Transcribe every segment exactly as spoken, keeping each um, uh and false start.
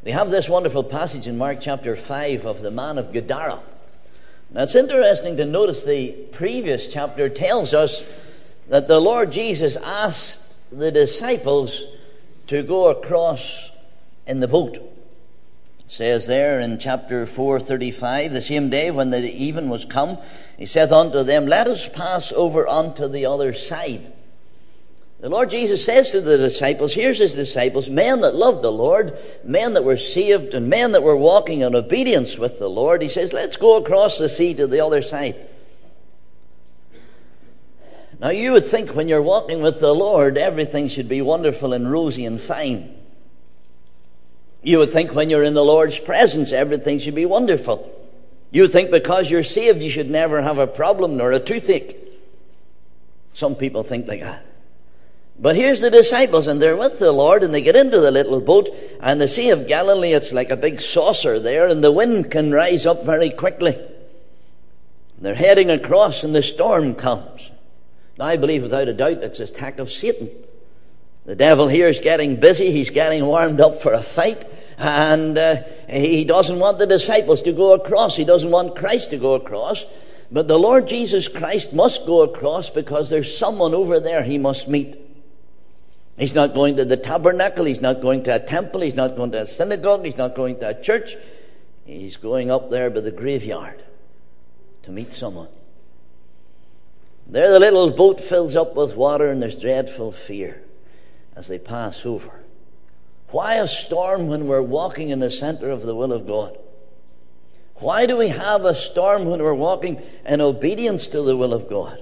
We have this wonderful passage in Mark chapter five of the man of Gadara. Now it's interesting to notice the previous chapter tells us that the Lord Jesus asked the disciples to go across in the boat. It says there in chapter four thirty-five, the same day when the even was come, he saith unto them, Let us pass over unto the other side. The Lord Jesus says to the disciples, here's his disciples, men that loved the Lord, men that were saved, and men that were walking in obedience with the Lord. He says, let's go across the sea to the other side. Now you would think when you're walking with the Lord, everything should be wonderful and rosy and fine. You would think when you're in the Lord's presence, everything should be wonderful. You would think because you're saved, you should never have a problem nor a toothache. Some people think like that. But here's the disciples, and they're with the Lord, and they get into the little boat, and the Sea of Galilee, it's like a big saucer there, and the wind can rise up very quickly. They're heading across, and the storm comes. Now, I believe without a doubt it's an attack of Satan. The devil here is getting busy, he's getting warmed up for a fight, and uh, he doesn't want the disciples to go across, he doesn't want Christ to go across. But the Lord Jesus Christ must go across because there's someone over there he must meet. He's not going to the tabernacle, he's not going to a temple, he's not going to a synagogue, he's not going to a church. He's going up there by the graveyard to meet someone. There the little boat fills up with water, and there's dreadful fear as they pass over. Why a storm when we're walking in the center of the will of God? Why do we have a storm when we're walking in obedience to the will of God?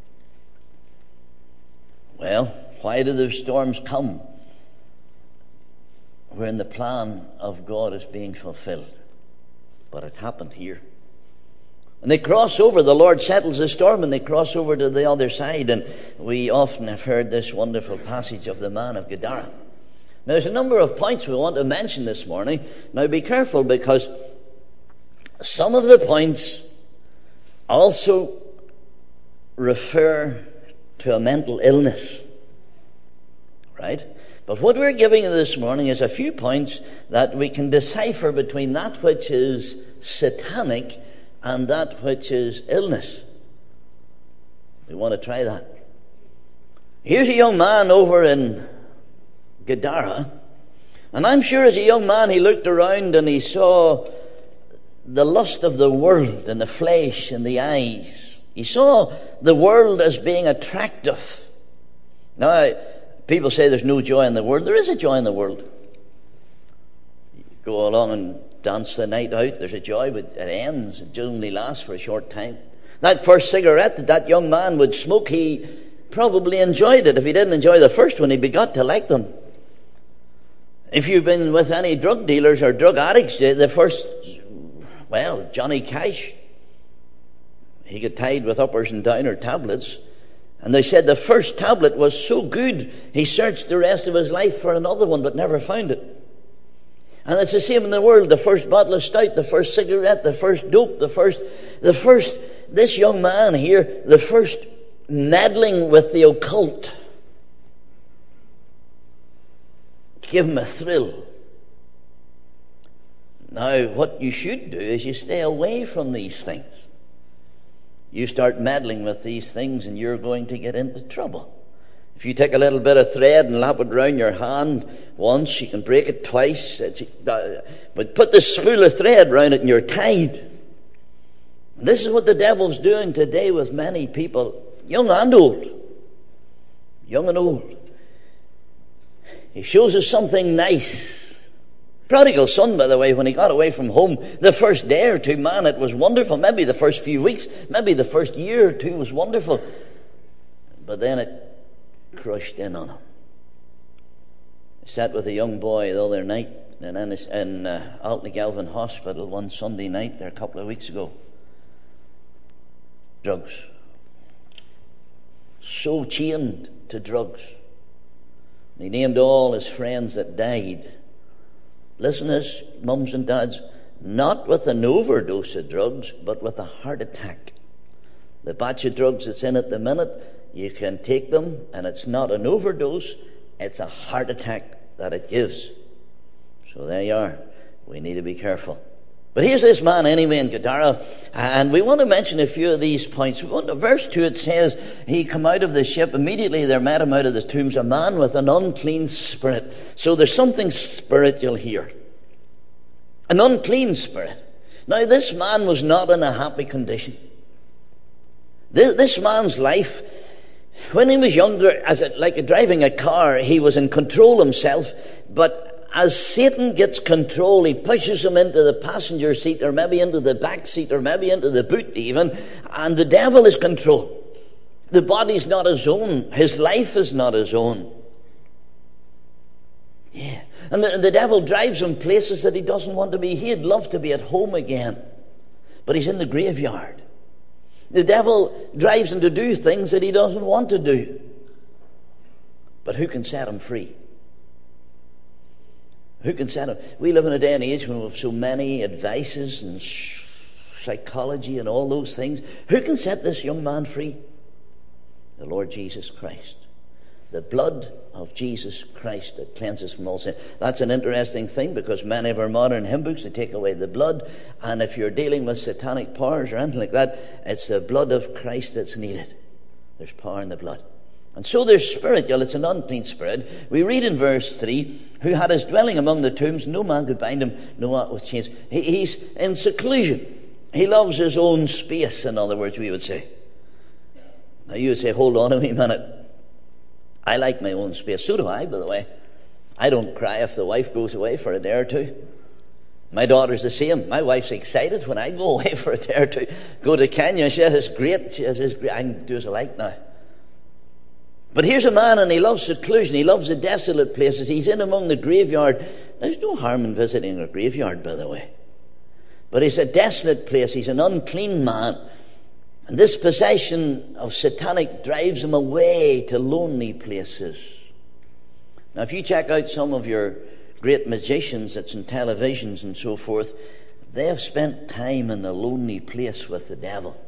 Well, why do the storms come when the plan of God is being fulfilled? But it happened here. And they cross over. The Lord settles the storm, and they cross over to the other side. And we often have heard this wonderful passage of the man of Gadara. Now, there's a number of points we want to mention this morning. Now, be careful, because some of the points also refer to a mental illness. Right? But what we're giving you this morning is a few points that we can decipher between that which is satanic and that which is illness. We want to try that. Here's a young man over in Gadara, and I'm sure as a young man he looked around and he saw the lust of the world and the flesh and the eyes. He saw the world as being attractive. Now, people say there's no joy in the world. There is a joy in the world. You go along and dance the night out, there's a joy, but it ends. It only lasts for a short time. That first cigarette that that young man would smoke, he probably enjoyed it. If he didn't enjoy the first one, he begot to like them. If you've been with any drug dealers or drug addicts, the first, well, Johnny Cash, he got tied with uppers and downer tablets. And they said the first tablet was so good, he searched the rest of his life for another one, but never found it. And it's the same in the world. The first bottle of stout, the first cigarette, the first dope, the first, the first, this young man here, the first meddling with the occult, to give him a thrill. Now, what you should do is you stay away from these things. You start meddling with these things and you're going to get into trouble. If you take a little bit of thread and lap it round your hand once, you can break it twice. It's, uh, but put the spool of thread round it and you're tied. And this is what the devil's doing today with many people, young and old. Young and old. He shows us something nice. Prodigal son, by the way, when he got away from home, the first day or two, man, it was wonderful. Maybe the first few weeks, maybe the first year or two was wonderful. But then it crushed in on him. I sat with a young boy the other night in, in uh, Altnagelvin Hospital one Sunday night there a couple of weeks ago. Drugs. So chained to drugs. And he named all his friends that died. Listen to this, mums and dads, not with an overdose of drugs, but with a heart attack. The batch of drugs that's in at the minute, you can take them, and it's not an overdose, it's a heart attack that it gives. So there you are. We need to be careful. But here's this man anyway in Gadara, and we want to mention a few of these points. We want to, verse two, it says, he come out of the ship. Immediately there met him out of the tombs a man with an unclean spirit. So there's something spiritual here. An unclean spirit. Now this man was not in a happy condition. This, this man's life, when he was younger, as a, like a, driving a car, he was in control himself, but as Satan gets control, he pushes him into the passenger seat, or maybe into the back seat, or maybe into the boot even, and the devil is control. The body's not his own. His life is not his own. Yeah. And the, the devil drives him places that he doesn't want to be. He'd love to be at home again, but he's in the graveyard. The devil drives him to do things that he doesn't want to do. But who can set him free? Who can set him? We live in a day and age when we have so many advices and psychology and all those things. Who can set this young man free? The Lord Jesus Christ. The blood of Jesus Christ that cleanses from all sin. That's an interesting thing, because many of our modern hymn books, they take away the blood. And if you're dealing with satanic powers or anything like that, it's the blood of Christ that's needed. There's power in the blood. And so there's spiritual, it's an unclean spirit. We read in verse three, who had his dwelling among the tombs, no man could bind him, no aught with chains. He, he's in seclusion. He loves his own space, in other words, we would say. Now you would say, hold on a wee minute. I like my own space. So do I, by the way. I don't cry if the wife goes away for a day or two. My daughter's the same. My wife's excited when I go away for a day or two. Go to Kenya, she says, great. She says, great. I can do as I like now. But here's a man, and he loves seclusion. He loves the desolate places. He's in among the graveyard. There's no harm in visiting a graveyard, by the way. But it's a desolate place. He's an unclean man. And this possession of satanic drives him away to lonely places. Now, if you check out some of your great magicians that's in televisions and so forth, they have spent time in a lonely place with the devil.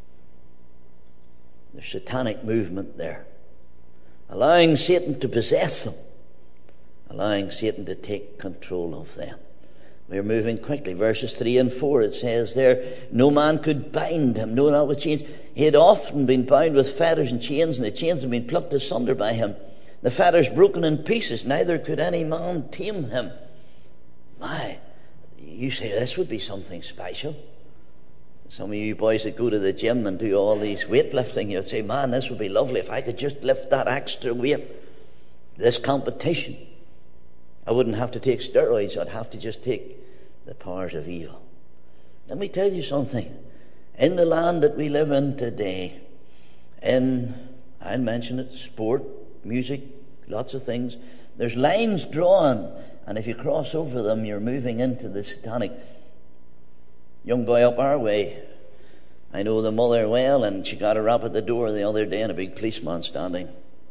There's satanic movement there. Allowing Satan to possess them. Allowing Satan to take control of them. We're moving quickly. Verses three and four, it says there, no man could bind him, no, not with chains. He had often been bound with fetters and chains, and the chains had been plucked asunder by him. The fetters broken in pieces, neither could any man tame him. My, you say this would be something special. Some of you boys that go to the gym and do all these weightlifting, you'd say, man, this would be lovely if I could just lift that extra weight. This competition. I wouldn't have to take steroids. I'd have to just take the powers of evil. Let me tell you something. In the land that we live in today, in, I'll mention it, sport, music, lots of things, there's lines drawn, and if you cross over them, you're moving into the satanic. Young boy up our way, I know the mother well, and she got a rap at the door the other day and a big policeman standing.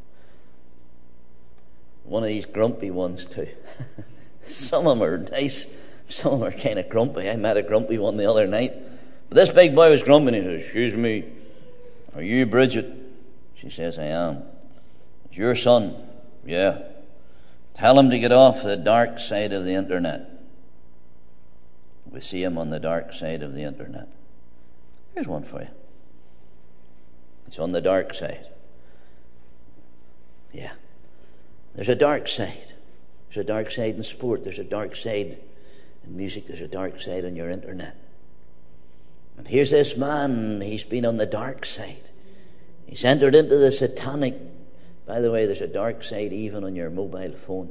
One of these grumpy ones too. Some of them are nice, some of them are kind of grumpy. I met a grumpy one the other night. But this big boy was grumpy, and he says, excuse me, are you Bridget? She says, I am. It's your son? Yeah. Tell him to get off the dark side of the internet. We see him on the dark side of the internet. Here's one for you. It's on the dark side. Yeah. There's a dark side. There's a dark side in sport. There's a dark side in music. There's a dark side on your internet. And here's this man. He's been on the dark side. He's entered into the satanic. By the way, there's a dark side even on your mobile phone.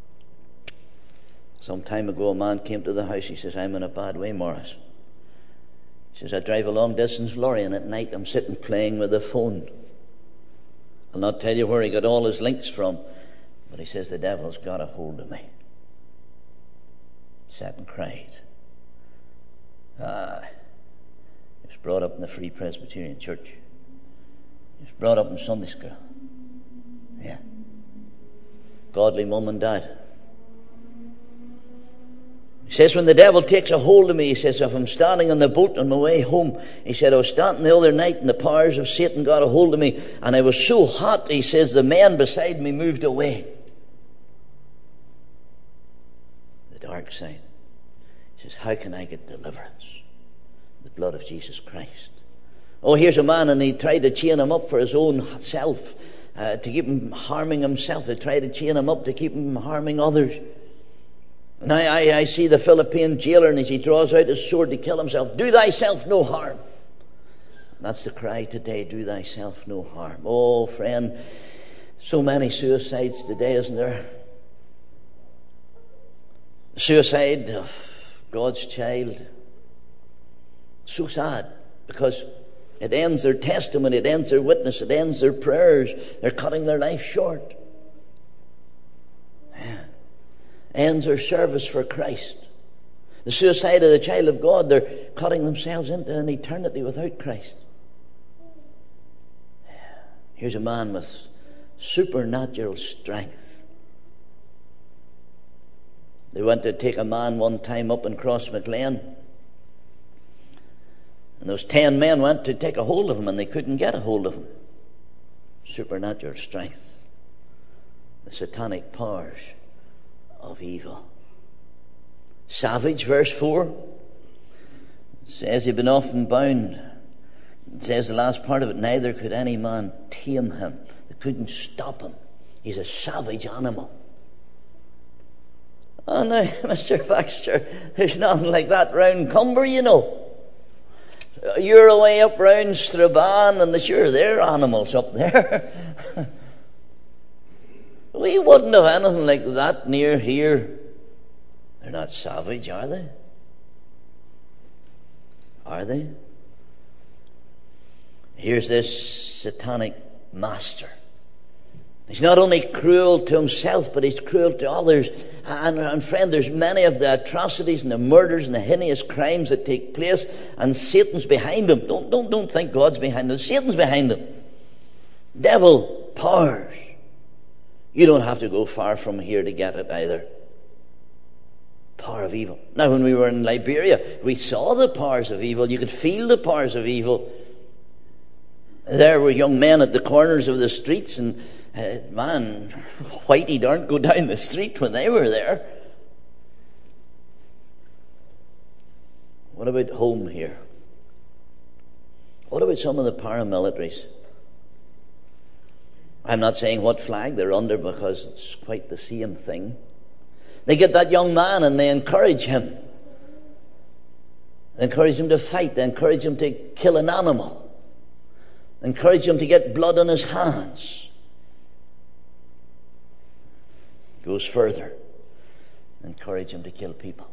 Some time ago, a man came to the house. He says, I'm in a bad way, Morris. He says, I drive a long-distance lorry, and at night I'm sitting playing with the phone. I'll not tell you where he got all his links from, but he says, the devil's got a hold of me. Sat and cried. Ah, he was brought up in the Free Presbyterian Church. He was brought up in Sunday school. Yeah. Godly mum and dad. He says, when the devil takes a hold of me, he says, if I'm standing on the boat on my way home, he said, I was standing the other night and the powers of Satan got a hold of me, and I was so hot, he says, the men beside me moved away. The dark backside. He says, how can I get deliverance? The blood of Jesus Christ. Oh, here's a man, and he tried to chain him up for his own self, uh, to keep him harming himself. They tried to chain him up to keep him harming others. And I, I, I see the Philippine jailer, and as he draws out his sword to kill himself, do thyself no harm. And that's the cry today, do thyself no harm. Oh, friend, so many suicides today, isn't there? Suicide of God's child. So sad, because it ends their testimony, it ends their witness, it ends their prayers. They're cutting their life short. Yeah. Ends their service for Christ. The suicide of the child of God, they're cutting themselves into an eternity without Christ. Yeah. Here's a man with supernatural strength. They went to take a man one time up in Crossmaglen. And those ten men went to take a hold of him, and they couldn't get a hold of him. Supernatural strength. The satanic powers of evil. Savage, verse four. It says he'd been often bound. It says the last part of it, neither could any man tame him. They couldn't stop him. He's a savage animal. Oh no, Mister Baxter, there's nothing like that round Cumber, you know. You're away up round Strabane, and the, sure, there are animals up there. We wouldn't have anything like that near here. They're not savage, are they? Are they? Here's this satanic master. He's not only cruel to himself, but he's cruel to others. And, and friend, there's many of the atrocities and the murders and the heinous crimes that take place, and Satan's behind them. Don't, don't, don't think God's behind them. Satan's behind them. Devil powers. You don't have to go far from here to get it either. Power of evil. Now, when we were in Liberia, we saw the powers of evil. You could feel the powers of evil. There were young men at the corners of the streets, and uh, man, whitey darn't go down the street when they were there. What about home here? What about some of the paramilitaries? I'm not saying what flag they're under, because it's quite the same thing. They get that young man and they encourage him. They encourage him to fight. They encourage him to kill an animal. They encourage him to get blood on his hands. Goes further. They encourage him to kill people.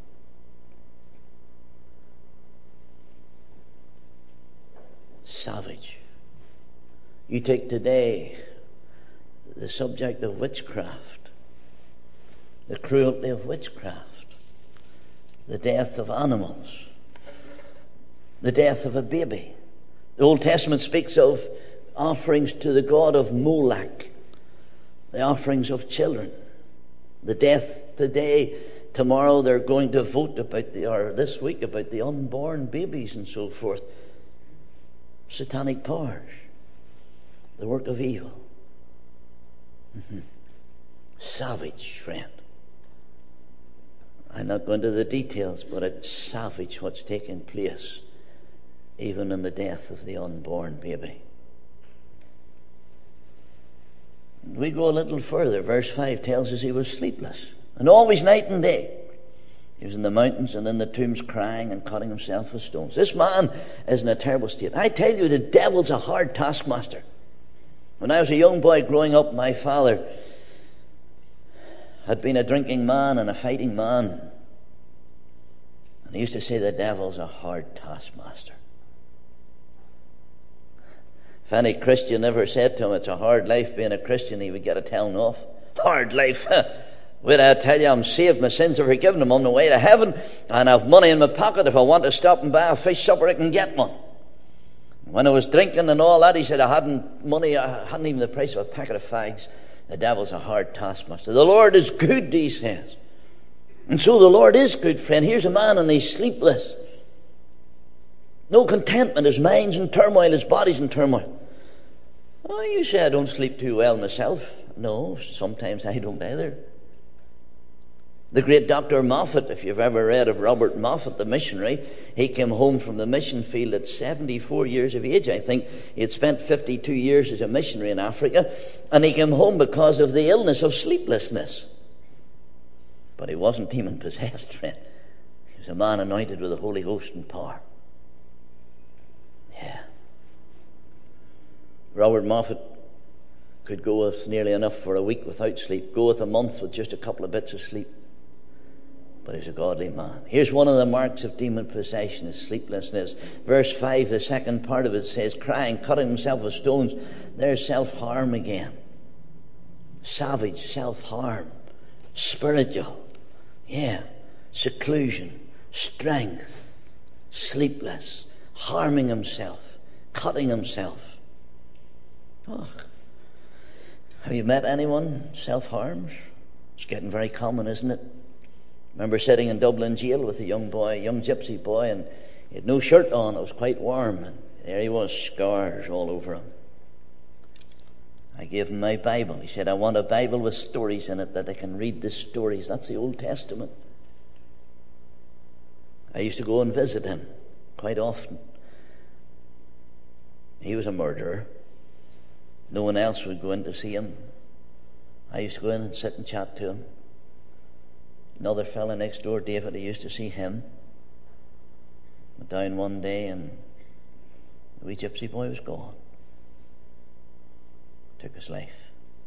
Savage. You take today the subject of witchcraft, the cruelty of witchcraft, the death of animals, the death of a baby. The Old Testament speaks of offerings to the god of Moloch, the offerings of children. The death today, tomorrow they're going to vote about the, or this week, about the unborn babies and so forth. Satanic powers, the work of evil. Mm-hmm. Savage, friend. I'm not going into the details, but it's savage what's taking place, even in the death of the unborn baby. We go a little further. Verse five tells us he was sleepless, and always night and day. He was in the mountains and in the tombs crying and cutting himself with stones. This man is in a terrible state. I tell you, the devil's a hard taskmaster. When I was a young boy growing up, my father had been a drinking man and a fighting man. And he used to say the devil's a hard taskmaster. If any Christian ever said to him it's a hard life being a Christian, he would get a telling off. Hard life? Wait, I tell you, I'm saved, my sins are forgiven, I'm on the way to heaven, and I have money in my pocket. If I want to stop and buy a fish supper, I can get one. When I was drinking and all that, he said I hadn't money, I hadn't even the price of a packet of fags. The devil's a hard taskmaster. The Lord is good, he says. And so the Lord is good, friend. Here's a man and he's sleepless. No contentment. His mind's in turmoil, his body's in turmoil. Oh, you say I don't sleep too well myself. No, sometimes I don't either. The great Doctor Moffat, if you've ever read of Robert Moffat, the missionary, he came home from the mission field at seventy-four years of age, I think. He had spent fifty-two years as a missionary in Africa, and he came home because of the illness of sleeplessness. But he wasn't demon-possessed, friend. He was a man anointed with the Holy Ghost and power. Yeah. Robert Moffat could go with nearly enough for a week without sleep, go with a month with just a couple of bits of sleep. But he's a godly man. Here's one of the marks of demon possession, is sleeplessness. Verse five, the second part of it says, crying, cutting himself with stones. There's self-harm again. Savage self-harm. Spiritual. Yeah. Seclusion. Strength. Sleepless. Harming himself. Cutting himself. Oh. Have you met anyone self-harms? It's getting very common, isn't it? I remember sitting in Dublin jail with a young boy, a young gypsy boy, and he had no shirt on. It was quite warm, and there he was, scars all over him. I gave him my Bible. He said, I want a Bible with stories in it that I can read the stories. That's the Old Testament. I used to go and visit him quite often. He was a murderer. No one else would go in to see him. I used to go in and sit and chat to him. Another fellow next door, David, I used to see him. Went down one day and the wee gypsy boy was gone. Took his life.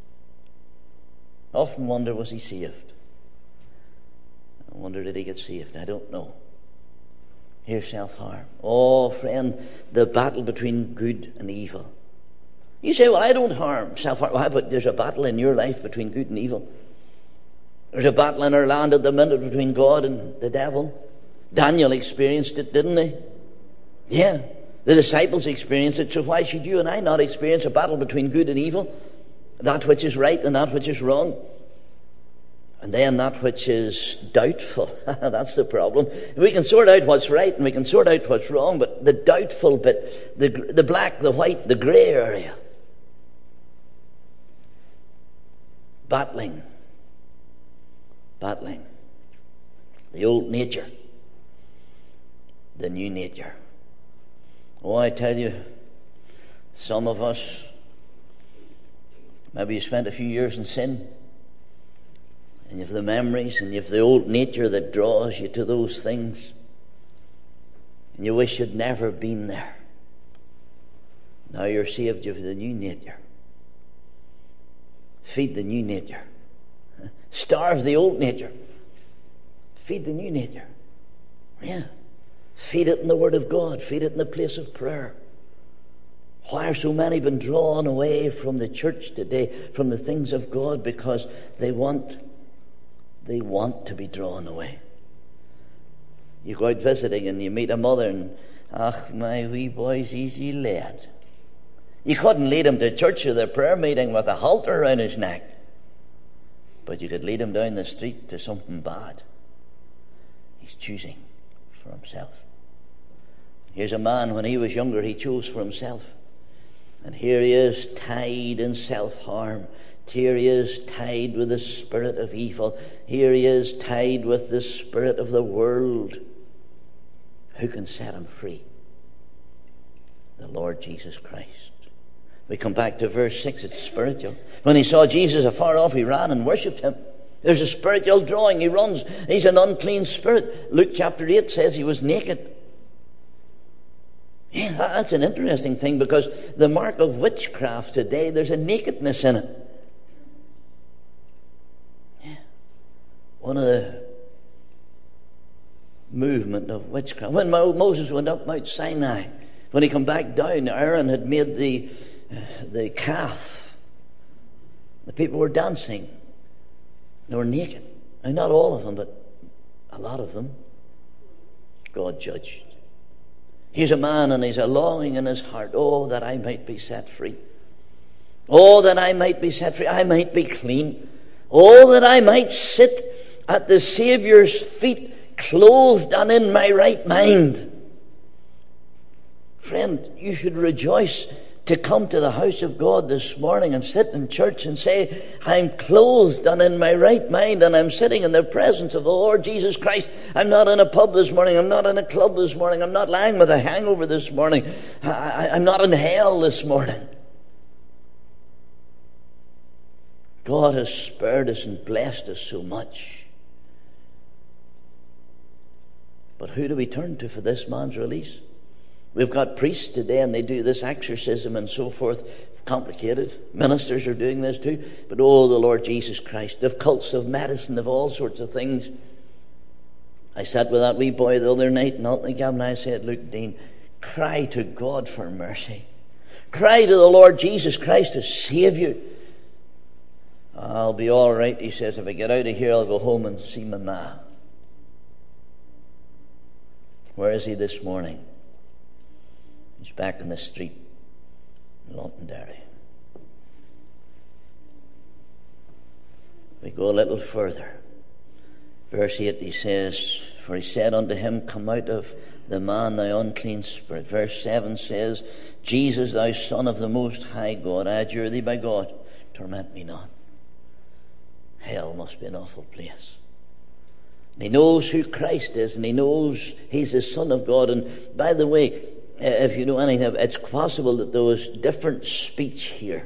I often wonder, was he saved? I wonder, did he get saved? I don't know. Here's self-harm. Oh, friend, the battle between good and evil. You say, well, I don't harm, self-harm. Why, but there's a battle in your life between good and evil. There's a battle in our land at the minute between God and the devil. Daniel experienced it, didn't he? Yeah. The disciples experienced it, so why should you and I not experience a battle between good and evil? That which is right and that which is wrong. And then that which is doubtful. That's the problem. We can sort out what's right and we can sort out what's wrong, but the doubtful bit, the, the black, the white, the grey area. Battling. Battling. The old nature. The new nature. Oh, I tell you, some of us, maybe you spent a few years in sin, and you have the memories, and you have the old nature that draws you to those things, and you wish you'd never been there. Now you're saved, you have the new nature. Feed the new nature. Starve the old nature. Feed the new nature. Yeah. Feed it in the Word of God. Feed it in the place of prayer. Why are so many been drawn away from the church today, from the things of God? Because they want, they want to be drawn away. You go out visiting and you meet a mother and, ach, my wee boy's easy led. You couldn't lead him to church or the prayer meeting with a halter around his neck. But you could lead him down the street to something bad. He's choosing for himself. Here's a man, when he was younger, he chose for himself. And here he is, tied in self-harm. Here he is, tied with the spirit of evil. Here he is, tied with the spirit of the world. Who can set him free? The Lord Jesus Christ. We come back to verse six, it's spiritual. When he saw Jesus afar off, he ran and worshipped him. There's a spiritual drawing. He runs. He's an unclean spirit. Luke chapter eight says he was naked. Yeah, that's an interesting thing, because the mark of witchcraft today, there's a nakedness in it. Yeah. One of the movement of witchcraft. When Moses went up Mount Sinai, when he come back down, Aaron had made the the calf. The people were dancing. They were naked. Now, not all of them, but a lot of them. God judged. Here's a man, and he's a longing in his heart. Oh, that I might be set free. Oh, that I might be set free. I might be clean. Oh, that I might sit at the Saviour's feet, clothed and in my right mind. Friend, you should rejoice to come to the house of God this morning and sit in church and say, I'm clothed and in my right mind, and I'm sitting in the presence of the Lord Jesus Christ. I'm not in a pub this morning. I'm not in a club this morning. I'm not lying with a hangover this morning. I, I, I'm not in hell this morning. God has spared us and blessed us so much. But who do we turn to for this man's release? We've got priests today, and they do this exorcism and so forth. Complicated. Ministers are doing this too. But oh, the Lord Jesus Christ. Of cults, of medicine, of all sorts of things. I sat with that wee boy the other night in Altnagam, and I said, look, Dean, cry to God for mercy. Cry to the Lord Jesus Christ to save you. I'll be all right, he says. If I get out of here, I'll go home and see my ma. Where is he this morning? He's back in the street in Londonderry. We go a little further. Verse eight, he says, for he said unto him, come out of the man, thou unclean spirit. Verse seven says, Jesus, thou Son of the Most High God, I adjure thee by God, torment me not. Hell must be an awful place. And he knows who Christ is, and he knows he's the Son of God. And by the way, if you know anything, it's possible that there was different speech here.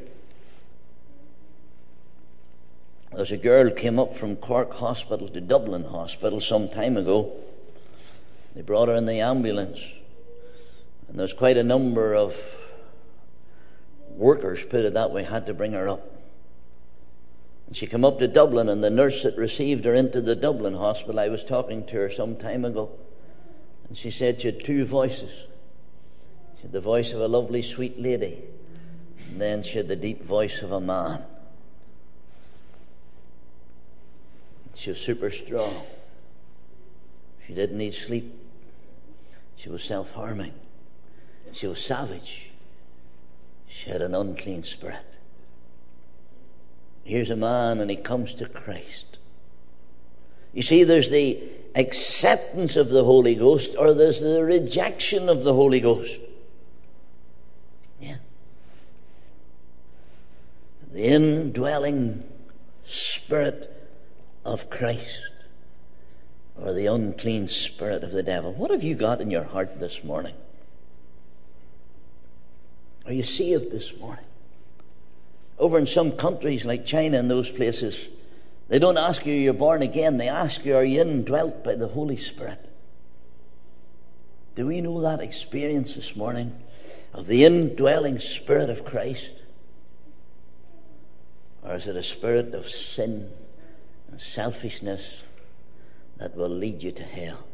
There's a girl came up from Cork Hospital to Dublin Hospital some time ago. They brought her in the ambulance, and there's quite a number of workers, put it that way, had to bring her up. And she came up to Dublin, and the nurse that received her into the Dublin hospital, I was talking to her some time ago, and she said she had two voices. She had the voice of a lovely, sweet lady, and then she had the deep voice of a man. She was super strong. She didn't need sleep. She was self-harming. She was savage. She had an unclean spirit. Here's a man, and he comes to Christ. You see, there's the acceptance of the Holy Ghost, or there's the rejection of the Holy Ghost. Yeah. The indwelling Spirit of Christ, or the unclean spirit of the devil. What have you got in your heart this morning? Are you saved this morning? Over in some countries like China and those places, they don't ask you, you're born again. They ask you, are you indwelt by the Holy Spirit? Do we know that experience this morning of the indwelling Spirit of Christ? Or is it a spirit of sin and selfishness that will lead you to hell?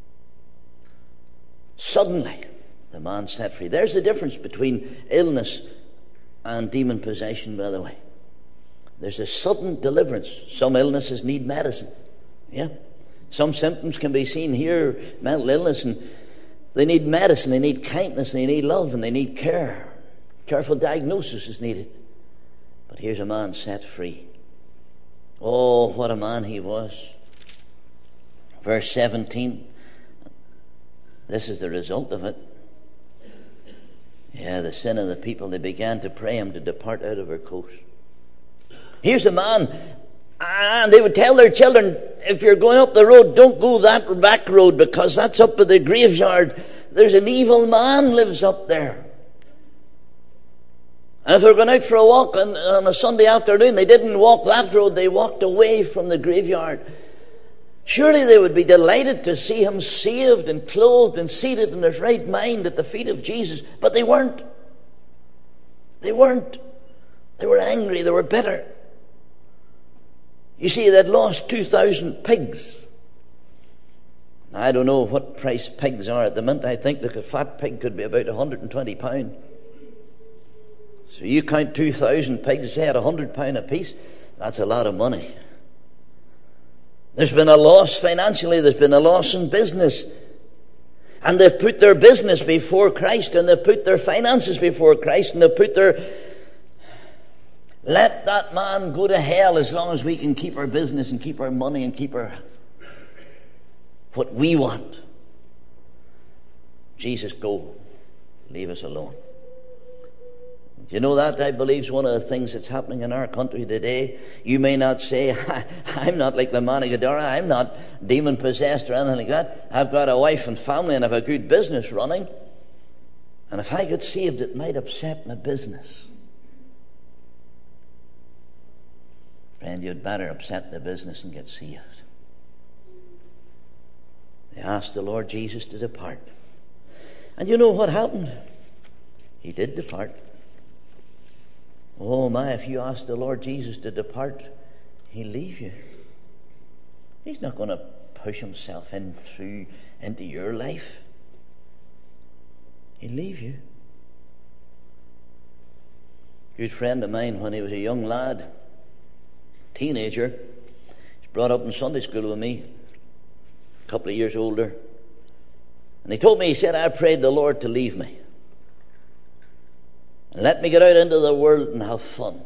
Suddenly, the man set free. There's the difference between illness and demon possession, by the way. There's a sudden deliverance. Some illnesses need medicine. Yeah. Some symptoms can be seen here, mental illness, and they need medicine, they need kindness, they need love, and they need care. Careful diagnosis is needed. But here's a man set free. Oh, what a man he was. Verse seventeen. This is the result of it. Yeah, the sin of the people, they began to pray him to depart out of her coast. Here's a man, and they would tell their children, if you're going up the road, don't go that back road, because that's up at the graveyard. There's an evil man lives up there. And if they're going out for a walk on, on a Sunday afternoon, they didn't walk that road, they walked away from the graveyard. Surely they would be delighted to see him saved and clothed and seated in his right mind at the feet of Jesus. But they weren't. They weren't. They were angry. They were bitter. You see, they'd lost two thousand pigs. I don't know what price pigs are at the minute. I think that a fat pig could be about one hundred twenty pounds. So you count two thousand pigs, say at one hundred pounds a piece, that's a lot of money. There's been a loss financially, there's been a loss in business. And they've put their business before Christ, and they've put their finances before Christ, and they've put their... Let that man go to hell as long as we can keep our business and keep our money and keep our... what we want. Jesus, go. Leave us alone. Do you know that, I believe, is one of the things that's happening in our country today? You may not say, I'm not like the man of Gadara. I'm not demon-possessed or anything like that. I've got a wife and family and I've a good business running. And if I get saved, it might upset my business. Friend, you'd better upset the business and get saved. They asked the Lord Jesus to depart. And you know what happened? He did depart. Oh my, if you ask the Lord Jesus to depart, He'll leave you. He's not going to push Himself in through into your life. He'll leave you. A good friend of mine, when he was a young lad, teenager, he's brought up in Sunday school with me, a couple of years older. And he told me, he said, I prayed the Lord to leave me. And let me get out into the world and have fun.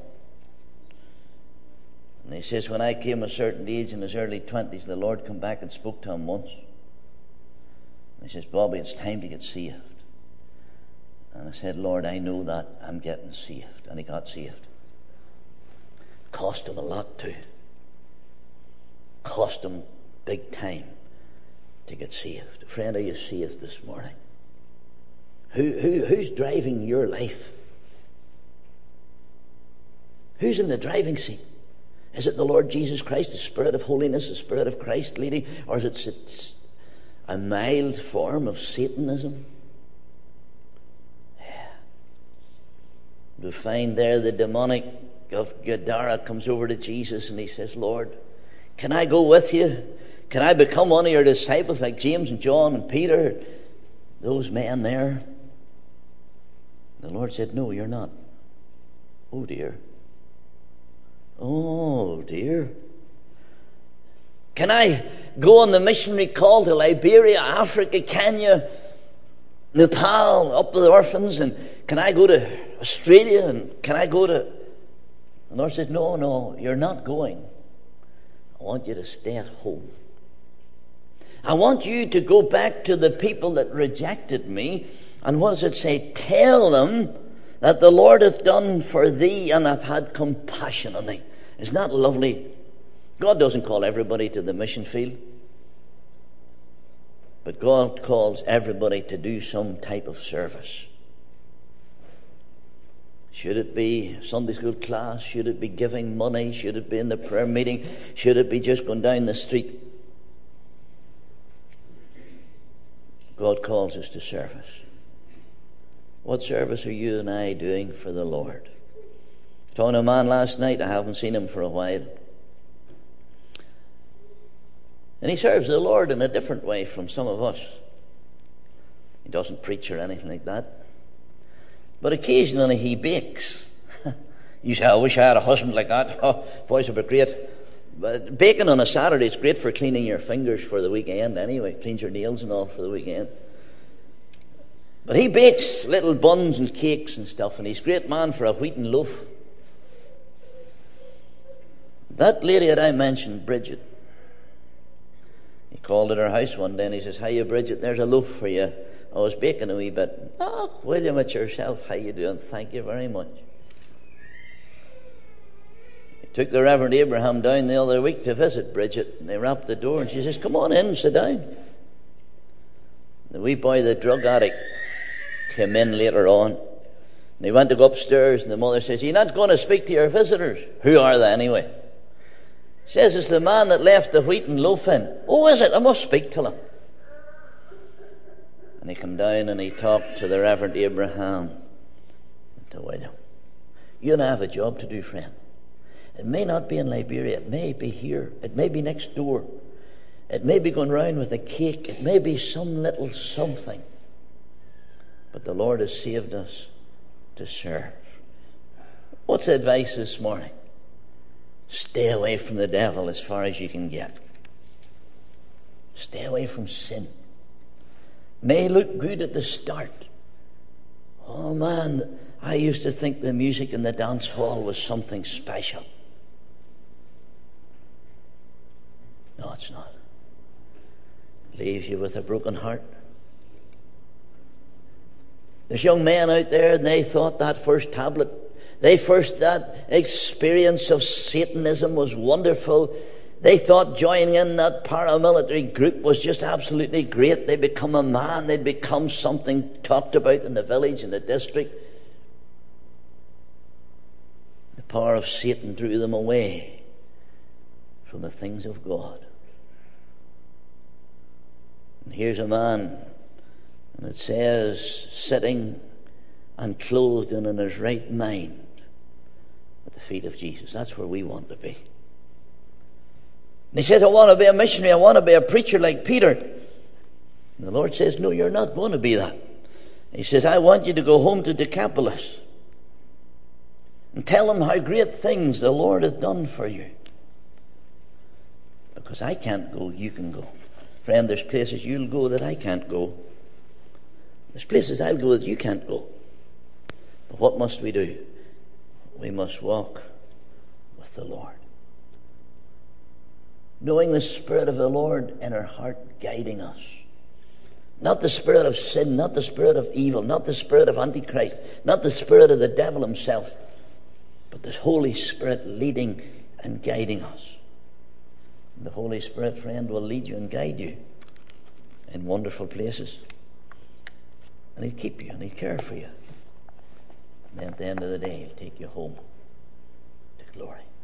And he says, when I came a certain age in his early twenties, the Lord come back and spoke to him once. And he says, Bobby, it's time to get saved. And I said, Lord, I know that. I'm getting saved. And he got saved. Cost him a lot too. Cost him big time to get saved. Friend, are you saved this morning? Who, who, who's driving your life? Who's in the driving seat? Is it the Lord Jesus Christ, the Spirit of holiness, the Spirit of Christ leading? Or is it a mild form of Satanism? Yeah. We find there the demonic of Gadara comes over to Jesus and he says, Lord, can I go with you? Can I become one of your disciples like James and John and Peter? Those men there. The Lord said, no, you're not. Oh dear. Oh dear. Can I go on the missionary call to Liberia, Africa, Kenya, Nepal, up to the orphans? And can I go to Australia? And can I go to... The Lord said, no, no, you're not going. I want you to stay at home. I want you to go back to the people that rejected me. And what does it say? Tell them that the Lord hath done for thee and hath had compassion on thee. Isn't that lovely? God doesn't call everybody to the mission field. But God calls everybody to do some type of service. Should it be Sunday school class? Should it be giving money? Should it be in the prayer meeting? Should it be just going down the street? God calls us to service. What service are you and I doing for the Lord? I was talking to a man last night. I haven't seen him for a while. And he serves the Lord in a different way from some of us. He doesn't preach or anything like that. But occasionally he bakes. You say, I wish I had a husband like that. Oh, boys would be great. But baking on a Saturday is great for cleaning your fingers for the weekend anyway. Cleans your nails and all for the weekend. But he bakes little buns and cakes and stuff, and he's a great man for a wheaten loaf. That lady that I mentioned, Bridget, he called at her house one day and he says, hiya Bridget, there's a loaf for you. I was baking a wee bit. Oh, William, it's yourself. How you doing? Thank you very much. He took the Reverend Abraham down the other week to visit Bridget, and they rapped the door and she says, come on in, sit down. The wee boy, the drug addict, came in later on. And he went to go upstairs, and the mother says, you're not going to speak to your visitors? Who are they anyway? Says, it's the man that left the wheaten loaf in. Oh, is it? I must speak to him. And he came down and he talked to the Reverend Abraham and to William. You and I have a job to do, friend. It may not be in Liberia. It may be here. It may be next door. It may be going round with a cake. It may be some little something. But the Lord has saved us to serve. What's the advice this morning? Stay away from the devil as far as you can get. Stay away from sin. May look good at the start. Oh man, I used to think the music in the dance hall was something special. No, it's not. Leaves you with a broken heart. There's young men out there, and they thought that first tablet, they first, that experience of Satanism was wonderful. They thought joining in that paramilitary group was just absolutely great. They'd become a man. They'd become something talked about in the village, in the district. The power of Satan drew them away from the things of God. And here's a man, and it says, sitting and clothed and in his right mind at the feet of Jesus. That's where we want to be. And he says, I want to be a missionary. I want to be a preacher like Peter. And the Lord says, no, you're not going to be that. He says, I want you to go home to Decapolis and tell them how great things the Lord has done for you. Because I can't go, you can go. Friend, there's places you'll go that I can't go. There's places I'll go that you can't go. But what must we do? We must walk with the Lord, knowing the Spirit of the Lord in our heart guiding us. Not the spirit of sin, not the spirit of evil, not the spirit of Antichrist, not the spirit of the devil himself, but the Holy Spirit leading and guiding us. And the Holy Spirit, friend, will lead you and guide you in wonderful places. And He'll keep you and He'll care for you. And then at the end of the day, He'll take you home to glory.